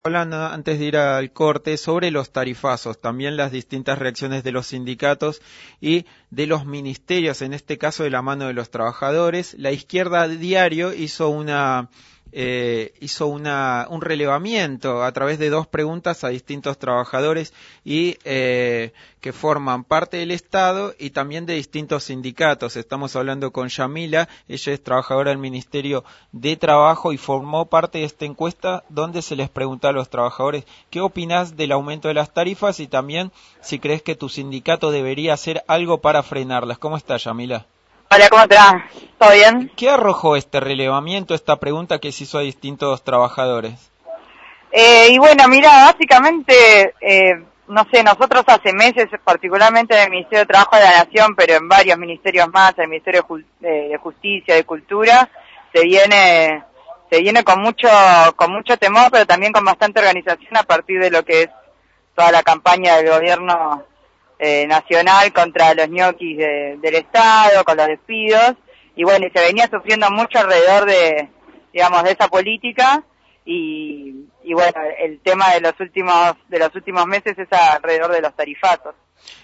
Hablando antes de ir al corte sobre los tarifazos, también las distintas reacciones de los sindicatos y de los ministerios, en este caso de la mano de los trabajadores. La izquierda diario hizo un relevamiento a través de 2 preguntas a distintos trabajadores y que forman parte del Estado y también de distintos sindicatos. Estamos hablando con Yamila, ella es trabajadora del Ministerio de Trabajo y formó parte de esta encuesta donde se les pregunta a los trabajadores qué opinás del aumento de las tarifas y también si crees que tu sindicato debería hacer algo para frenarlas. ¿Cómo estás, Yamila? Hola, ¿cómo te va? ¿Todo bien? ¿Qué arrojó este relevamiento, esta pregunta que se hizo a distintos trabajadores? Y bueno, mira, básicamente, no sé, nosotros hace meses, particularmente en el Ministerio de Trabajo de la Nación, pero en varios ministerios más, el Ministerio de Justicia, de Cultura, se viene con mucho temor, pero también con bastante organización a partir de lo que es toda la campaña del gobierno nacional contra los ñoquis del Estado, con los despidos, y bueno, y se venía sufriendo mucho alrededor de esa política, y bueno, el tema de los últimos meses es alrededor de los tarifazos.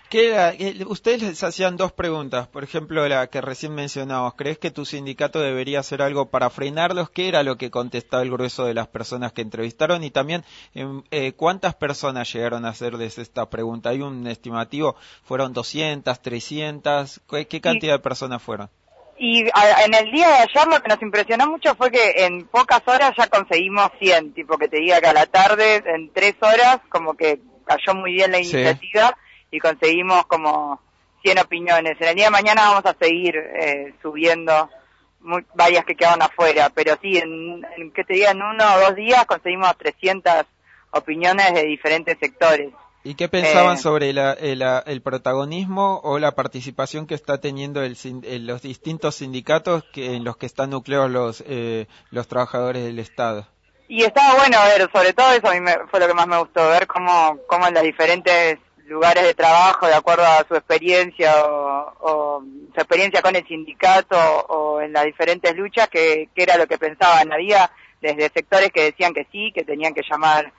Ustedes les hacían 2 preguntas, por ejemplo, la que recién mencionamos, ¿crees que tu sindicato debería hacer algo para frenarlos? ¿Qué era lo que contestaba el grueso de las personas que entrevistaron? Y también, ¿cuántas personas llegaron a hacerles esta pregunta? ¿Hay un estimativo? ¿Fueron 200, 300? ¿Qué cantidad de personas fueron? Y en el día de ayer lo que nos impresionó mucho fue que en pocas horas ya conseguimos 100, tipo que te diga que a la tarde, en 3 horas, como que cayó muy bien la iniciativa. Sí. Y conseguimos como 100 opiniones. En el día de mañana vamos a seguir subiendo varias que quedaron afuera, pero sí, que te diga, en 1 o 2 días conseguimos 300 opiniones de diferentes sectores. ¿Y qué pensaban sobre el protagonismo o la participación que está teniendo los distintos sindicatos en los que están nucleados los trabajadores del Estado? Y estaba bueno ver, sobre todo eso a mí fue lo que más me gustó, ver cómo en las diferentes lugares de trabajo, de acuerdo a su experiencia o su experiencia con el sindicato o en las diferentes luchas, que era lo que pensaban. Había desde sectores que decían que sí, que tenían que llamar,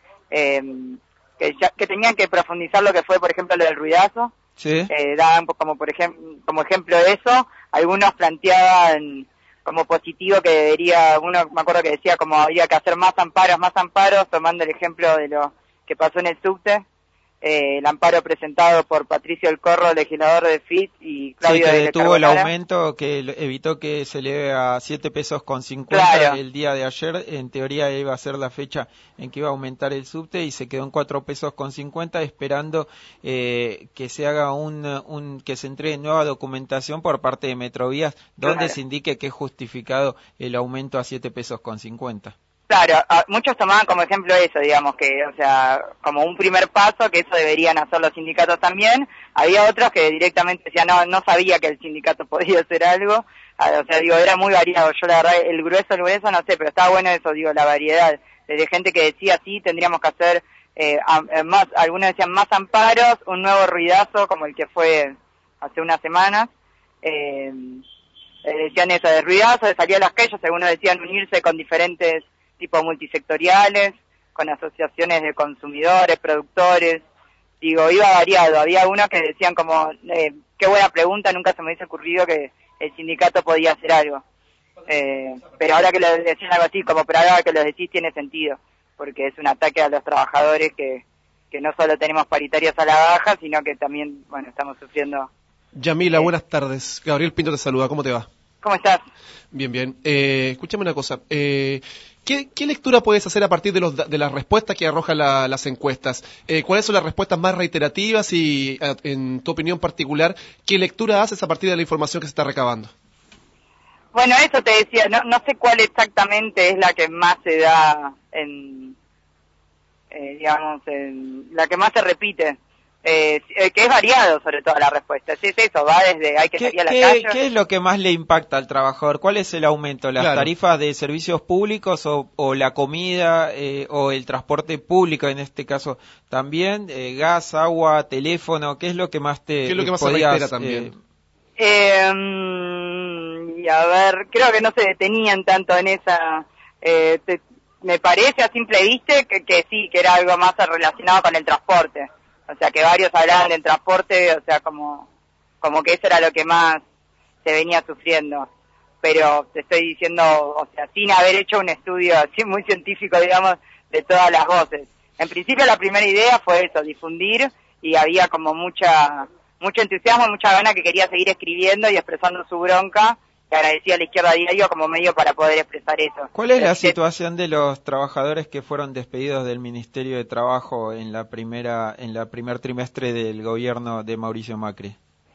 que tenían que profundizar lo que fue, por ejemplo, lo del ruidazo. Sí. Daban como ejemplo de eso. Algunos planteaban como positivo que debería, uno me acuerdo que decía como había que hacer más amparos, tomando el ejemplo de lo que pasó en el subte. El amparo presentado por Patricio El Corro, legislador de FIT, y Claudio sí, que de detuvo el Carbonara. Aumento, que evitó que se eleve a 7 pesos con 50 claro. El día de ayer. En teoría iba a ser la fecha en que iba a aumentar el subte y se quedó en 4 pesos con 50 esperando que se haga que se entregue nueva documentación por parte de Metrovías donde se indique que es justificado el aumento a 7 pesos con 50. Claro, muchos tomaban como ejemplo eso, digamos, que, o sea, como un primer paso, que eso deberían hacer los sindicatos también. Había otros que directamente decían, no sabía que el sindicato podía hacer algo. O sea, digo, era muy variado. Yo la verdad, el grueso, no sé, pero estaba bueno eso, digo, la variedad. Desde gente que decía, sí, tendríamos que hacer más, algunos decían más amparos, un nuevo ruidazo, como el que fue hace unas semanas. Decían eso, de ruidazo, de salir a las calles, algunos decían unirse con diferentes tipos multisectoriales, con asociaciones de consumidores, productores, digo, iba variado. Había unos que decían como, qué buena pregunta, nunca se me hubiese ocurrido que el sindicato podía hacer algo. Pero ahora que lo decían algo así, como pero ahora que lo decís tiene sentido, porque es un ataque a los trabajadores que no solo tenemos paritarios a la baja, sino que también, bueno, estamos sufriendo. Yamila, buenas tardes. Gabriel Pinto te saluda, ¿cómo te va? ¿Cómo estás? Bien, bien. Escúchame una cosa. ¿Qué lectura puedes hacer a partir de las respuestas que arrojan las encuestas? ¿Cuáles son las respuestas más reiterativas y, en tu opinión particular, qué lectura haces a partir de la información que se está recabando? Bueno, eso te decía, no sé cuál exactamente es la que más se da la que más se repite. Que es variado sobre todo la respuesta, es eso, va desde hay que salir a la calle. ¿Qué es lo que más le impacta al trabajador? ¿Cuál es el aumento? ¿Las tarifas de servicios públicos o la comida o el transporte público en este caso también? ¿Gas, agua, teléfono? ¿Qué es lo que más te ¿Qué es lo que más podías, se reitera también? Y a ver, creo que no se detenían tanto en esa... me parece a simple vista que sí, que era algo más relacionado con el transporte. O sea, que varios hablaban del transporte, o sea, como que eso era lo que más se venía sufriendo. Pero te estoy diciendo, o sea, sin haber hecho un estudio así muy científico, digamos, de todas las voces. En principio la primera idea fue eso, difundir, y había como mucho entusiasmo, mucha gana que quería seguir escribiendo y expresando su bronca, que agradecía a la Izquierda Diario como medio para poder expresar eso. ¿Cuál es la situación de los trabajadores que fueron despedidos del Ministerio de Trabajo en la primer trimestre del gobierno de Mauricio Macri?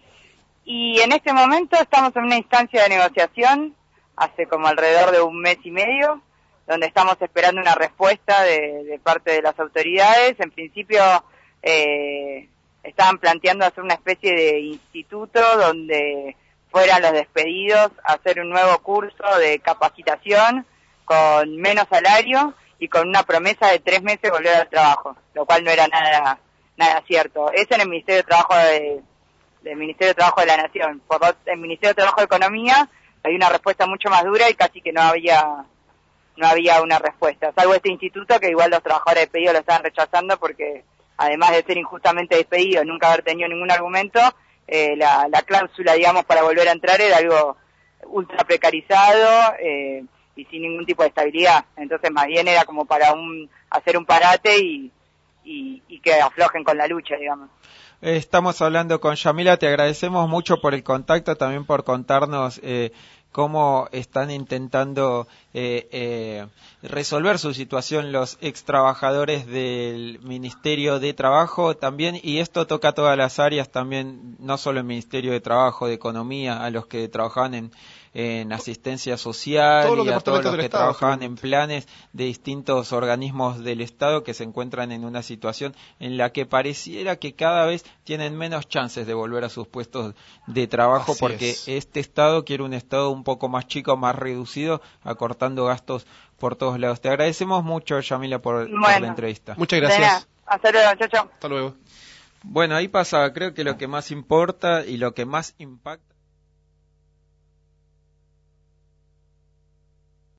Y en este momento estamos en una instancia de negociación, hace como alrededor de un mes y medio, donde estamos esperando una respuesta de parte de las autoridades. En principio estaban planteando hacer una especie de instituto donde fueran los despedidos a hacer un nuevo curso de capacitación con menos salario y con una promesa de 3 meses volver al trabajo, lo cual no era nada cierto. Eso en el Ministerio de Trabajo del Ministerio de Trabajo de la Nación. Por el Ministerio de Trabajo de Economía hay una respuesta mucho más dura y casi que no había una respuesta, salvo este instituto que igual los trabajadores despedidos lo estaban rechazando porque además de ser injustamente despedidos, nunca haber tenido ningún argumento, la cláusula, digamos, para volver a entrar era algo ultra precarizado y sin ningún tipo de estabilidad. Entonces más bien era como para hacer un parate y que aflojen con la lucha, digamos. Estamos hablando con Yamila, te agradecemos mucho por el contacto, también por contarnos cómo están intentando resolver su situación los ex trabajadores del Ministerio de Trabajo también, y esto toca a todas las áreas también, no solo el Ministerio de Trabajo, de Economía, a los que trabajaban en asistencia social y a todos los que trabajaban en planes de distintos organismos del Estado que se encuentran en una situación en la que pareciera que cada vez tienen menos chances de volver a sus puestos de trabajo. Así porque este Estado quiere un Estado un poco más chico, más reducido, acortando gastos por todos lados. Te agradecemos mucho, Yamila, por la entrevista. Muchas gracias. Hasta luego, chao. Hasta luego. Bueno, ahí pasa, creo que lo que más importa y lo que más impacta